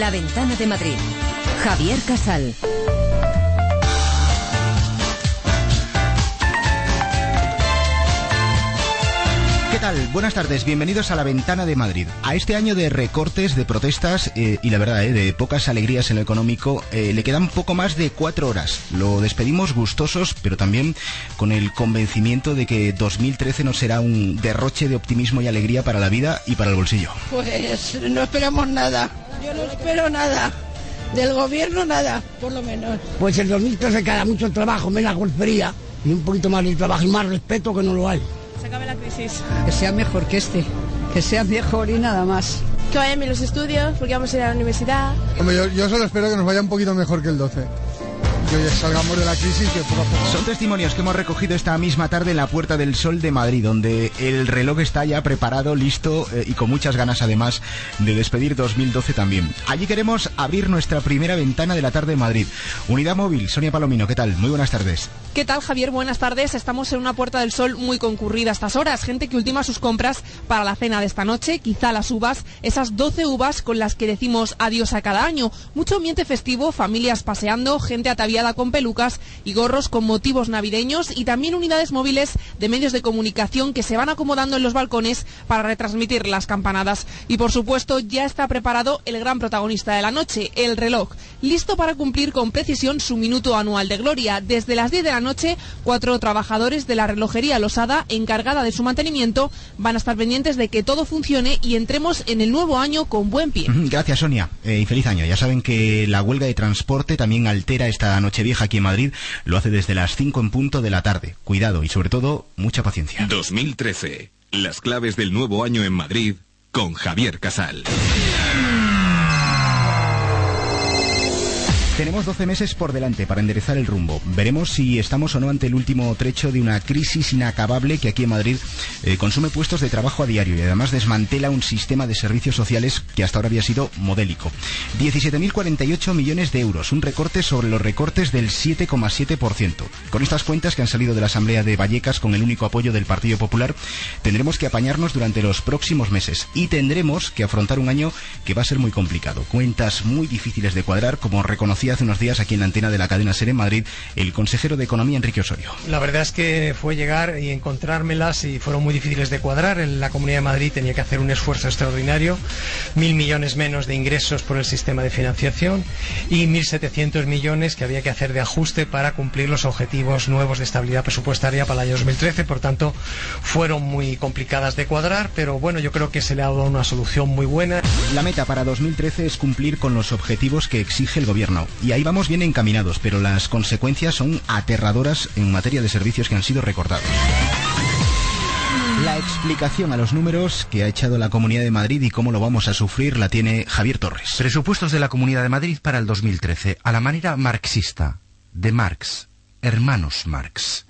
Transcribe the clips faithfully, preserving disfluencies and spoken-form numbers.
La Ventana de Madrid. Javier Casal. ¿Qué tal? Buenas tardes, bienvenidos a La Ventana de Madrid. A este año de recortes, de protestas eh, y la verdad, eh, de pocas alegrías en lo económico, eh, le quedan poco más de cuatro horas. Lo despedimos gustosos, pero también con el convencimiento de que dos mil trece no será un derroche de optimismo y alegría para la vida y para el bolsillo. Pues no esperamos nada, yo no espero nada. Del gobierno nada, por lo menos. Pues el dos mil trece queda mucho trabajo, menos golpería y un poquito más de trabajo y más respeto que no lo hay. Se acabe la crisis. Que sea mejor que este, que sea mejor y nada más. Que vayan bien los estudios, porque vamos a ir a la universidad. Hombre, yo, yo solo espero que nos vaya un poquito mejor que el doce. Que salgamos de la crisis, que poco a poco... Son testimonios que hemos recogido esta misma tarde en la Puerta del Sol de Madrid, donde el reloj está ya preparado, listo eh, y con muchas ganas además de despedir dos mil doce también. Allí queremos abrir nuestra primera ventana de la tarde en Madrid. Unidad Móvil, Sonia Palomino, ¿qué tal? Muy buenas tardes. ¿Qué tal, Javier? Buenas tardes. Estamos en una Puerta del Sol muy concurrida a estas horas. Gente que ultima sus compras para la cena de esta noche, quizá las uvas, esas doce uvas con las que decimos adiós a cada año. Mucho ambiente festivo, familias paseando, gente ataviada con pelucas y gorros con motivos navideños y también unidades móviles de medios de comunicación que se van acomodando en los balcones para retransmitir las campanadas. Y por supuesto ya está preparado el gran protagonista de la noche, el reloj, listo para cumplir con precisión su minuto anual de gloria. Desde las diez de la noche, cuatro trabajadores de la relojería Losada, encargada de su mantenimiento, van a estar pendientes de que todo funcione y entremos en el nuevo año con buen pie. Gracias, Sonia, eh, y feliz año. Ya saben que la huelga de transporte también altera esta Nochevieja aquí en Madrid. Lo hace desde las cinco en punto de la tarde. Cuidado y sobre todo, mucha paciencia. dos mil trece. Las claves del nuevo año en Madrid con Javier Casal. Tenemos doce meses por delante para enderezar el rumbo. Veremos si estamos o no ante el último trecho de una crisis inacabable que aquí en Madrid eh, consume puestos de trabajo a diario y además desmantela un sistema de servicios sociales que hasta ahora había sido modélico. diecisiete mil cuarenta y ocho millones de euros, un recorte sobre los recortes del siete coma siete por ciento. Con estas cuentas que han salido de la Asamblea de Vallecas con el único apoyo del Partido Popular, tendremos que apañarnos durante los próximos meses y tendremos que afrontar un año que va a ser muy complicado. Cuentas muy difíciles de cuadrar, como reconocía hace unos días aquí en la antena de la cadena SER en Madrid el consejero de Economía, Enrique Osorio. La verdad es que fue llegar y encontrármelas y fueron muy difíciles de cuadrar. En la Comunidad de Madrid tenía que hacer un esfuerzo extraordinario, mil millones menos de ingresos por el sistema de financiación y mil setecientos millones que había que hacer de ajuste para cumplir los objetivos nuevos de estabilidad presupuestaria para el año dos mil trece. Por tanto, fueron muy complicadas de cuadrar, pero bueno, yo creo que se le ha dado una solución muy buena. La meta para dos mil trece es cumplir con los objetivos que exige el gobierno. Y ahí vamos bien encaminados, pero las consecuencias son aterradoras en materia de servicios que han sido recortados. La explicación a los números que ha echado la Comunidad de Madrid y cómo lo vamos a sufrir la tiene Javier Torres. Presupuestos de la Comunidad de Madrid para el dos mil trece, a la manera marxista, de Marx, hermanos Marx.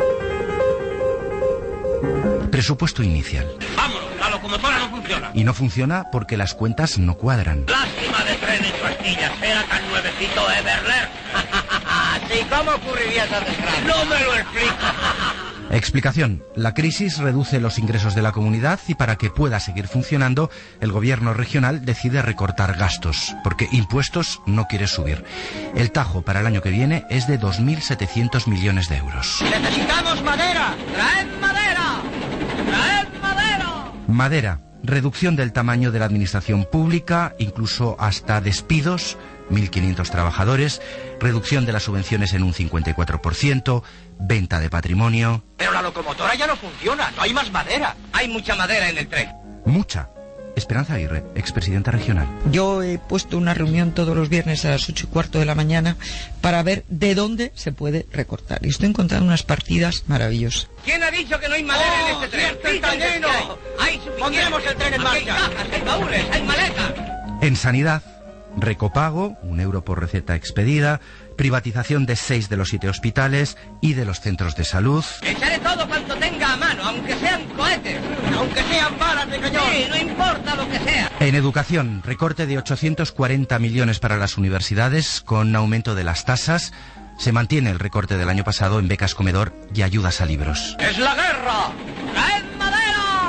Presupuesto inicial. ¡Vámonos! La locomotora no funciona. Y no funciona porque las cuentas no cuadran. Lástima de tren en pastillas. Era tan nuevecito Everler. ¿Sí? ¿Cómo ocurriría esa desgracia? No me lo explico. Explicación. La crisis reduce los ingresos de la comunidad y para que pueda seguir funcionando, el gobierno regional decide recortar gastos, porque impuestos no quiere subir. El tajo para el año que viene es de dos mil setecientos millones de euros. ¡Necesitamos madera! ¡Traed madera! ¡Traed madera! Madera. Reducción del tamaño de la administración pública, incluso hasta despidos, mil quinientos trabajadores, reducción de las subvenciones en un cincuenta y cuatro por ciento, venta de patrimonio... Pero la locomotora ya no funciona, no hay más madera. Hay mucha madera en el tren. Mucha. Esperanza Aguirre, expresidenta regional. Yo he puesto una reunión todos los viernes a las ocho y cuarto de la mañana para ver de dónde se puede recortar. Y estoy encontrando unas partidas maravillosas. ¿Quién ha dicho que no hay madera oh, en este tren? ¡Está lleno! ¡Hay suficiente! ¡Pondremos el tren en marcha! Hay cajas, hay baúles, hay maletas. En sanidad, recopago, un euro por receta expedida, privatización de seis de los siete hospitales y de los centros de salud. Echaré todo cuanto tenga a mano, aunque sean cohetes, aunque sean balas de cañón. Sí, no importa lo que sea. En educación, recorte de ochocientos cuarenta millones para las universidades con aumento de las tasas. Se mantiene el recorte del año pasado en becas comedor y ayudas a libros. ¡Es la guerra! ¡Traed madera!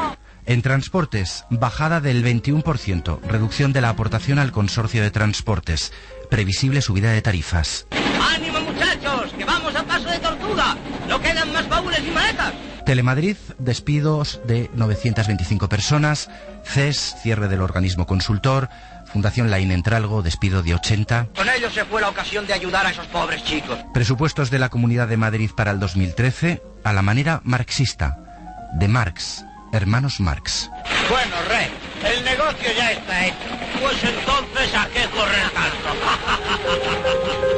En transportes, bajada del veintiuno por ciento, reducción de la aportación al consorcio de transportes, previsible subida de tarifas. ¡Ánimo, muchachos! ¡Que vamos a paso de tortuga! ¡No quedan más baúles y maletas! Telemadrid, despidos de novecientas veinticinco personas, C E S, cierre del organismo consultor, Fundación Laín Entralgo, despido de ochenta. Con ellos se fue la ocasión de ayudar a esos pobres chicos. Presupuestos de la Comunidad de Madrid para el dos mil trece, a la manera marxista, de Marx, hermanos Marx. Bueno, Rey, el negocio ya está hecho. Pues entonces, ¿a qué correr tanto?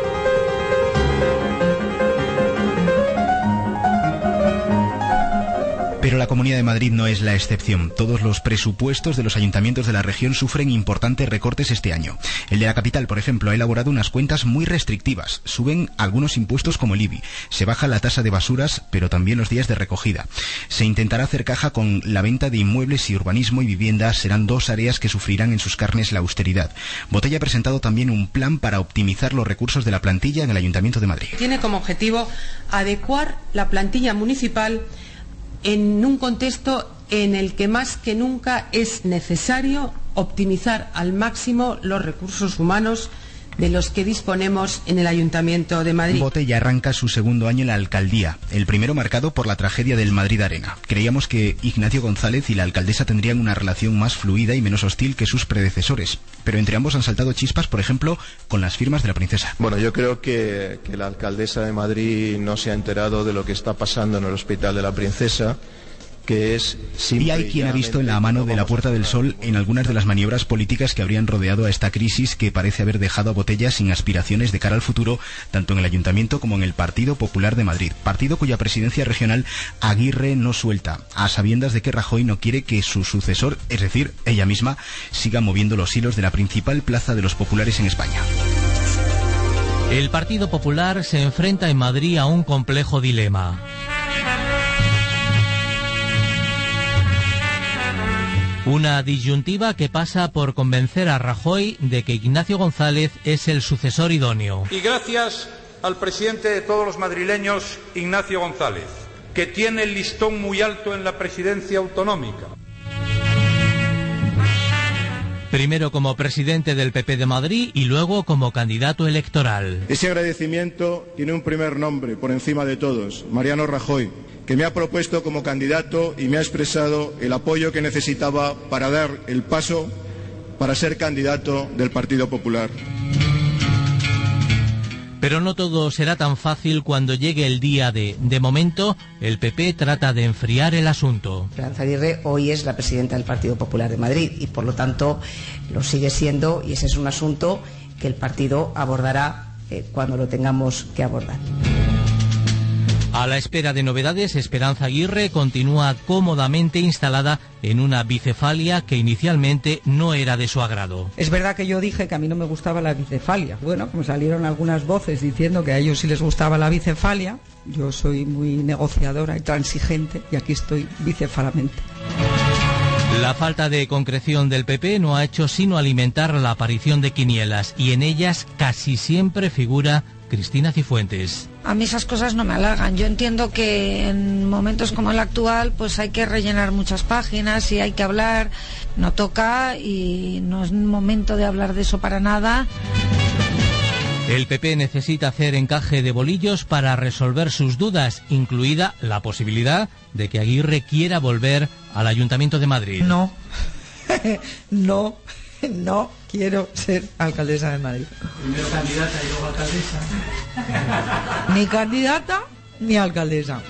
Pero la Comunidad de Madrid no es la excepción. Todos los presupuestos de los ayuntamientos de la región sufren importantes recortes este año. El de la capital, por ejemplo, ha elaborado unas cuentas muy restrictivas. Suben algunos impuestos como el I B I. Se baja la tasa de basuras, pero también los días de recogida. Se intentará hacer caja con la venta de inmuebles y urbanismo y vivienda. Serán dos áreas que sufrirán en sus carnes la austeridad. Botella ha presentado también un plan para optimizar los recursos de la plantilla en el Ayuntamiento de Madrid. Tiene como objetivo adecuar la plantilla municipal en un contexto en el que más que nunca es necesario optimizar al máximo los recursos humanos de los que disponemos en el Ayuntamiento de Madrid. Botella arranca su segundo año en la alcaldía, el primero marcado por la tragedia del Madrid Arena. Creíamos que Ignacio González y la alcaldesa tendrían una relación más fluida y menos hostil que sus predecesores, pero entre ambos han saltado chispas, por ejemplo, con las firmas de la princesa. Bueno, yo creo que, que la alcaldesa de Madrid no se ha enterado de lo que está pasando en el Hospital de la Princesa, que es y hay quien ha visto en la mano de la Puerta del Sol en algunas de las maniobras políticas que habrían rodeado a esta crisis, que parece haber dejado a Botella sin aspiraciones de cara al futuro, tanto en el Ayuntamiento como en el Partido Popular de Madrid, partido cuya presidencia regional Aguirre no suelta, a sabiendas de que Rajoy no quiere que su sucesor, es decir, ella misma, siga moviendo los hilos de la principal plaza de los populares en España. El Partido Popular se enfrenta en Madrid a un complejo dilema. Una disyuntiva que pasa por convencer a Rajoy de que Ignacio González es el sucesor idóneo. Y gracias al presidente de todos los madrileños, Ignacio González, que tiene el listón muy alto en la presidencia autonómica. Primero como presidente del P P de Madrid y luego como candidato electoral. Ese agradecimiento tiene un primer nombre por encima de todos, Mariano Rajoy, que me ha propuesto como candidato y me ha expresado el apoyo que necesitaba para dar el paso para ser candidato del Partido Popular. Pero no todo será tan fácil cuando llegue el día de... De momento, el P P trata de enfriar el asunto. Esperanza Aguirre hoy es la presidenta del Partido Popular de Madrid y por lo tanto lo sigue siendo, y ese es un asunto que el partido abordará eh, cuando lo tengamos que abordar. A la espera de novedades, Esperanza Aguirre continúa cómodamente instalada en una bicefalia que inicialmente no era de su agrado. Es verdad que yo dije que a mí no me gustaba la bicefalia. Bueno, como salieron algunas voces diciendo que a ellos sí les gustaba la bicefalia, yo soy muy negociadora y transigente y aquí estoy bicefalamente. La falta de concreción del P P no ha hecho sino alimentar la aparición de quinielas y en ellas casi siempre figura Cristina Cifuentes. A mí esas cosas no me halagan. Yo entiendo que en momentos como el actual pues hay que rellenar muchas páginas y hay que hablar. No toca y no es momento de hablar de eso para nada. El P P necesita hacer encaje de bolillos para resolver sus dudas, incluida la posibilidad de que Aguirre quiera volver al Ayuntamiento de Madrid. No, no, no quiero ser alcaldesa de Madrid. Primero candidata y luego alcaldesa. Ni candidata ni alcaldesa.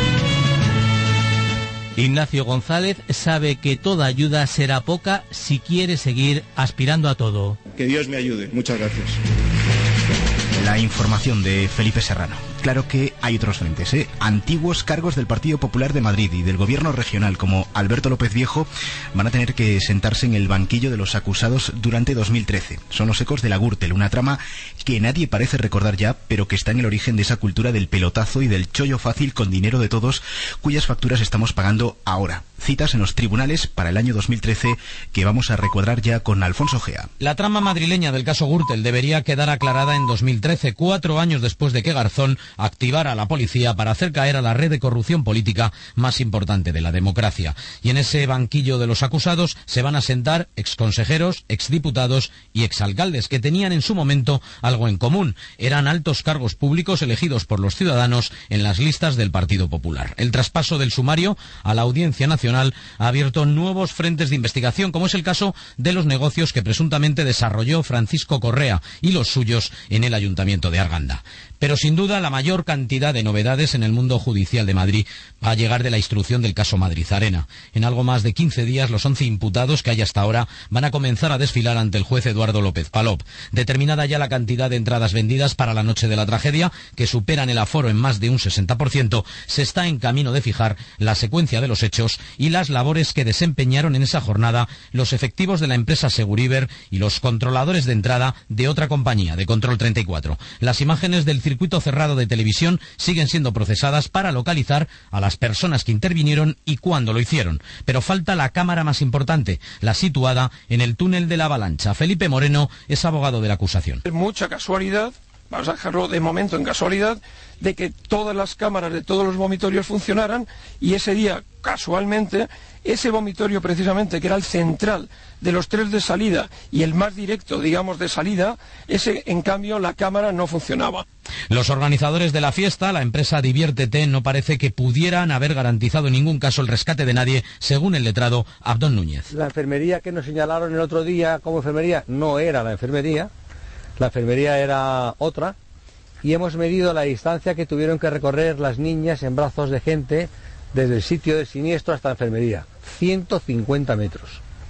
Ignacio González sabe que toda ayuda será poca si quiere seguir aspirando a todo. Que Dios me ayude. Muchas gracias. La información de Felipe Serrano. Claro que hay otros frentes, ¿eh? Antiguos cargos del Partido Popular de Madrid y del gobierno regional, como Alberto López Viejo, van a tener que sentarse en el banquillo de los acusados durante dos mil trece. Son los ecos de la Gürtel, una trama que nadie parece recordar ya, pero que está en el origen de esa cultura del pelotazo y del chollo fácil con dinero de todos, cuyas facturas estamos pagando ahora. Citas en los tribunales para el año dos mil trece que vamos a recuadrar ya con Alfonso Gea. La trama madrileña del caso Gürtel debería quedar aclarada en dos mil trece, cuatro años después de que Garzón activar a la policía para hacer caer a la red de corrupción política más importante de la democracia. Y en ese banquillo de los acusados se van a sentar exconsejeros, exdiputados y exalcaldes que tenían en su momento algo en común. Eran altos cargos públicos elegidos por los ciudadanos en las listas del Partido Popular. El traspaso del sumario a la Audiencia Nacional ha abierto nuevos frentes de investigación, como es el caso de los negocios que presuntamente desarrolló Francisco Correa y los suyos en el Ayuntamiento de Arganda. Pero sin duda la mayor cantidad de novedades en el mundo judicial de Madrid va a llegar de la instrucción del caso Madrid Arena. En algo más de quince días los once imputados que hay hasta ahora van a comenzar a desfilar ante el juez Eduardo López Palop. Determinada ya la cantidad de entradas vendidas para la noche de la tragedia, que superan el aforo en más de un sesenta por ciento, se está en camino de fijar la secuencia de los hechos y las labores que desempeñaron en esa jornada los efectivos de la empresa Seguriber y los controladores de entrada de otra compañía, de Control treinta y cuatro. Las imágenes del circuito cerrado de televisión siguen siendo procesadas para localizar a las personas que intervinieron y cuándo lo hicieron. Pero falta la cámara más importante, la situada en el túnel de la Avalancha. Felipe Moreno es abogado de la acusación. Es mucha casualidad, vamos a dejarlo de momento en casualidad, de que todas las cámaras de todos los vomitorios funcionaran y ese día, casualmente, ese vomitorio precisamente, que era el central de los tres de salida y el más directo, digamos, de salida, ese, en cambio, la cámara no funcionaba. Los organizadores de la fiesta, la empresa Diviértete, no parece que pudieran haber garantizado en ningún caso el rescate de nadie, según el letrado Abdón Núñez. La enfermería que nos señalaron el otro día como enfermería no era la enfermería, la enfermería era otra, y hemos medido la distancia que tuvieron que recorrer las niñas en brazos de gente desde el sitio del siniestro hasta la enfermería, ciento cincuenta metros,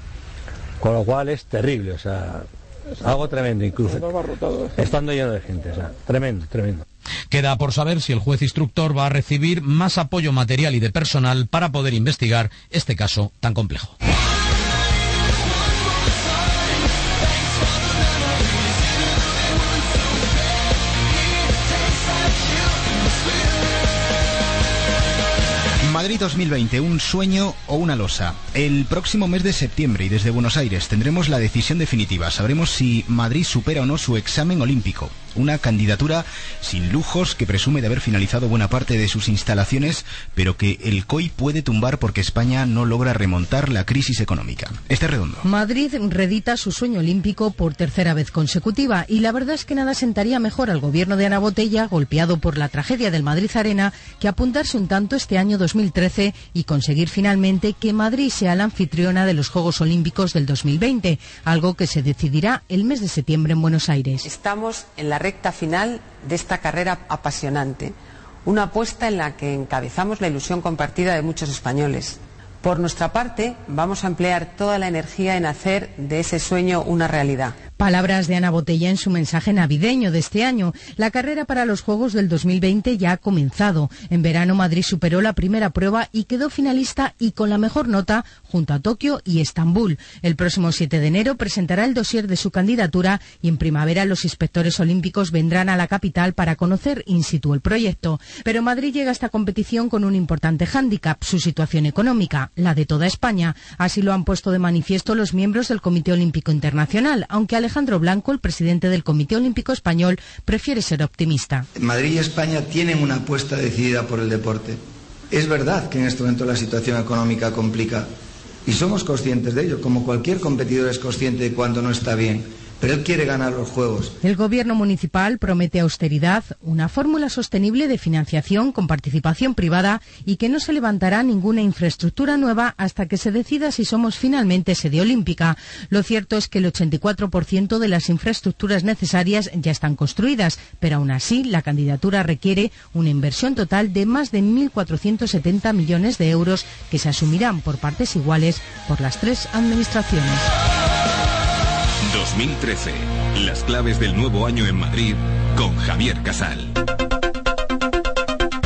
con lo cual es terrible, o sea, es algo tremendo incluso, estando lleno de gente, o sea, tremendo, tremendo. Queda por saber si el juez instructor va a recibir más apoyo material y de personal para poder investigar este caso tan complejo. Madrid dos mil veinte, un sueño o una losa. El próximo mes de septiembre y desde Buenos Aires tendremos la decisión definitiva. Sabremos si Madrid supera o no su examen olímpico. Una candidatura sin lujos que presume de haber finalizado buena parte de sus instalaciones, pero que el C O I puede tumbar porque España no logra remontar la crisis económica. Este redondo. Madrid redita su sueño olímpico por tercera vez consecutiva y la verdad es que nada sentaría mejor al gobierno de Ana Botella, golpeado por la tragedia del Madrid Arena, que apuntarse un tanto este año dos mil trece y conseguir finalmente que Madrid sea la anfitriona de los Juegos Olímpicos del dos mil veinte, algo que se decidirá el mes de septiembre en Buenos Aires. Estamos en la recta final de esta carrera apasionante, una apuesta en la que encabezamos la ilusión compartida de muchos españoles. Por nuestra parte, vamos a emplear toda la energía en hacer de ese sueño una realidad. Palabras de Ana Botella en su mensaje navideño de este año. La carrera para los Juegos del dos mil veinte ya ha comenzado. En verano Madrid superó la primera prueba y quedó finalista y con la mejor nota junto a Tokio y Estambul. El próximo siete de enero presentará el dossier de su candidatura y en primavera los inspectores olímpicos vendrán a la capital para conocer in situ el proyecto. Pero Madrid llega a esta competición con un importante hándicap, su situación económica, la de toda España. Así lo han puesto de manifiesto los miembros del Comité Olímpico Internacional, aunque Alejandro Blanco, el presidente del Comité Olímpico Español, prefiere ser optimista. Madrid y España tienen una apuesta decidida por el deporte. Es verdad que en este momento la situación económica complica y somos conscientes de ello, como cualquier competidor es consciente de cuando no está bien. Pero él quiere ganar los Juegos. El gobierno municipal promete austeridad, una fórmula sostenible de financiación con participación privada y que no se levantará ninguna infraestructura nueva hasta que se decida si somos finalmente sede olímpica. Lo cierto es que el ochenta y cuatro por ciento de las infraestructuras necesarias ya están construidas, pero aún así la candidatura requiere una inversión total de más de mil cuatrocientos setenta millones de euros que se asumirán por partes iguales por las tres administraciones. dos mil trece. Las claves del nuevo año en Madrid con Javier Casal. De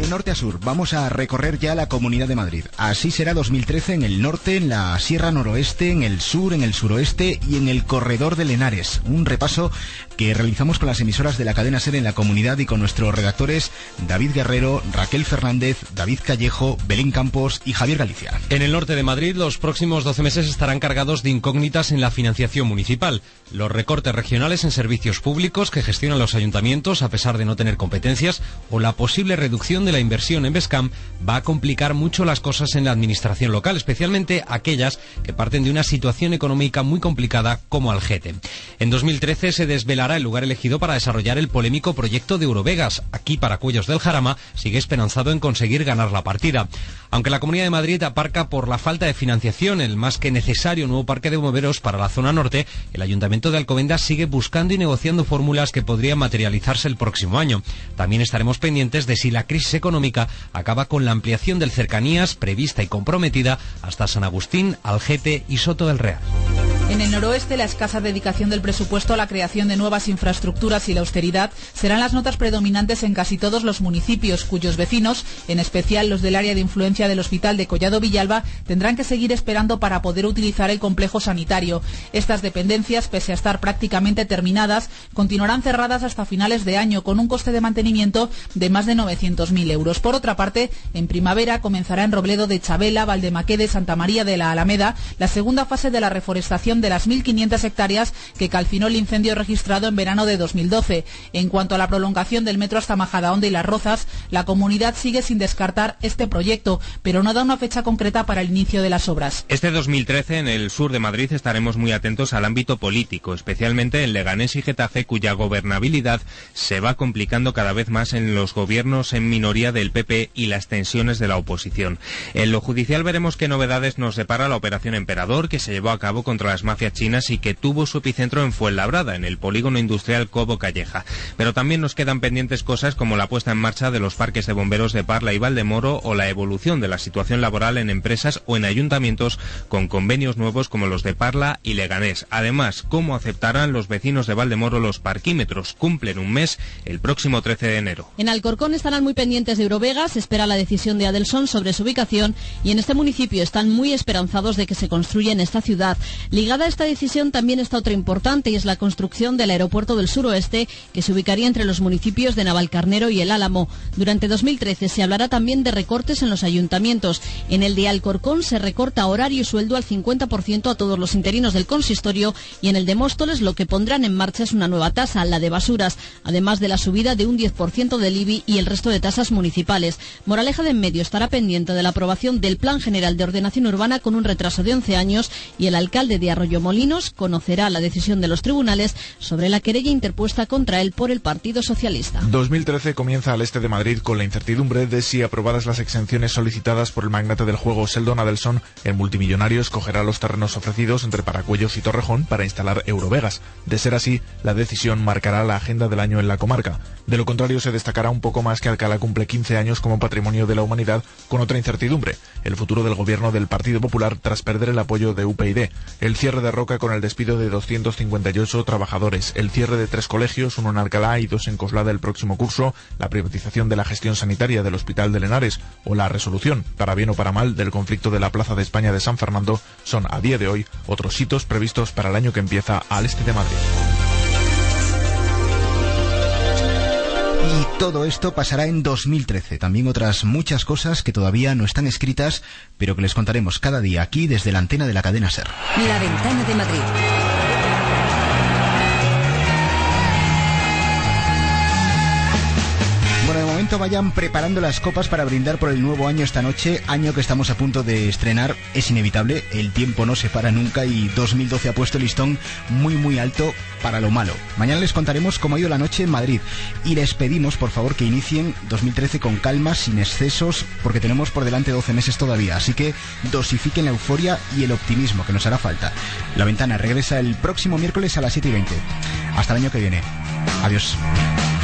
De norte a sur, vamos a recorrer ya la Comunidad de Madrid. Así será dos mil trece en el norte, en la Sierra Noroeste, en el sur, en el suroeste y en el corredor de Henares. Un repaso que realizamos con las emisoras de la cadena SER en la comunidad y con nuestros redactores David Guerrero, Raquel Fernández, David Callejo, Belén Campos y Javier Galicia. En el norte de Madrid, los próximos doce meses estarán cargados de incógnitas en la financiación municipal. Los recortes regionales en servicios públicos que gestionan los ayuntamientos a pesar de no tener competencias o la posible reducción de la inversión en Bescam va a complicar mucho las cosas en la administración local, especialmente aquellas que parten de una situación económica muy complicada como Algete. En dos mil trece se desvelará el lugar elegido para desarrollar el polémico proyecto de Eurovegas. Aquí, Paracuellos del Jarama sigue esperanzado en conseguir ganar la partida. Aunque la Comunidad de Madrid aparca por la falta de financiación el más que necesario nuevo parque de bomberos para la zona norte, el Ayuntamiento de Alcobendas sigue buscando y negociando fórmulas que podrían materializarse el próximo año. También estaremos pendientes de si la crisis económica acaba con la ampliación del Cercanías prevista y comprometida hasta San Agustín, Algete y Soto del Real. En el noroeste, la escasa dedicación del presupuesto a la creación de nuevas infraestructuras y la austeridad serán las notas predominantes en casi todos los municipios, cuyos vecinos, en especial los del área de influencia del Hospital de Collado Villalba, tendrán que seguir esperando para poder utilizar el complejo sanitario. Estas dependencias, pese a estar prácticamente terminadas, continuarán cerradas hasta finales de año, con un coste de mantenimiento de más de novecientos mil euros. Por otra parte, en primavera comenzará en Robledo de Chabela, Valdemaquede, Santa María de la Alameda, la segunda fase de la reforestación de las mil quinientas hectáreas que calcinó el incendio registrado en verano de dos mil doce. En cuanto a la prolongación del metro hasta Majadahonda y Las Rozas, la comunidad sigue sin descartar este proyecto, pero no da una fecha concreta para el inicio de las obras. Este dos mil trece en el sur de Madrid estaremos muy atentos al ámbito político, especialmente en Leganés y Getafe, cuya gobernabilidad se va complicando cada vez más en los gobiernos en minoría del P P y las tensiones de la oposición. En lo judicial veremos qué novedades nos depara la operación Emperador, que se llevó a cabo contra las mafias chinas y que tuvo su epicentro en Fuenlabrada, en el polígono industrial Cobo Calleja. Pero también nos quedan pendientes cosas como la puesta en marcha de los parques de bomberos de Parla y Valdemoro o la evolución de la situación laboral en empresas o en ayuntamientos con convenios nuevos como los de Parla y Leganés. Además, cómo aceptarán los vecinos de Valdemoro los parquímetros. Cumplen un mes el próximo trece de enero. En Alcorcón estarán muy pendientes de Eurovegas, se espera la decisión de Adelson sobre su ubicación y en este municipio están muy esperanzados de que se construya en esta ciudad. Ligada a esta decisión también está otra importante y es la construcción del aeropuerto del suroeste, que se ubicaría entre los municipios de Navalcarnero y El Álamo. Durante dos mil trece se hablará también de recortes en los ayuntamientos. En el de Alcorcón se recorta horario y sueldo al cincuenta por ciento a todos los interinos del consistorio y en el de Móstoles lo que pondrán en marcha es una nueva tasa, la de basuras, además de la subida de un diez por ciento del I B I y el resto de tasas municipales. Moraleja de en medio estará pendiente de la aprobación del Plan General de Ordenación Urbana con un retraso de once años y el alcalde de Arroyomolinos conocerá la decisión de los tribunales sobre la querella interpuesta contra él por el Partido Socialista. dos mil trece comienza al este de Madrid con la incertidumbre de si, aprobadas las exenciones solicitadas por el magnate del juego Sheldon Adelson, el multimillonario escogerá los terrenos ofrecidos entre Paracuellos y Torrejón para instalar Eurovegas. De ser así, la decisión marcará la agenda del año en la comarca. De lo contrario, se destacará un poco más que Alcalá cumple quince años como patrimonio de la humanidad, con otra incertidumbre: el futuro del gobierno del Partido Popular tras perder el apoyo de U P YD, el cierre de Roca con el despido de doscientos cincuenta y ocho trabajadores, el cierre de tres colegios, uno en Alcalá y dos en Coslada el próximo curso, la privatización de la gestión sanitaria del Hospital de Henares o la resolución, para bien o para mal, del conflicto de la Plaza de España de San Fernando son, a día de hoy, otros hitos previstos para el año que empieza al este de Madrid. Y todo esto pasará en dos mil trece. También otras muchas cosas que todavía no están escritas, pero que les contaremos cada día aquí desde la antena de la cadena SER. La Ventana de Madrid. Bueno, de momento vayan preparando las copas para brindar por el nuevo año esta noche, año que estamos a punto de estrenar. Es inevitable, el tiempo no se para nunca y dos mil doce ha puesto el listón muy muy alto para lo malo. Mañana les contaremos cómo ha ido la noche en Madrid y les pedimos por favor que inicien dos mil trece con calma, sin excesos, porque tenemos por delante doce meses todavía, así que dosifiquen la euforia y el optimismo que nos hará falta. La Ventana regresa el próximo miércoles a las siete y veinte. Hasta el año que viene. Adiós.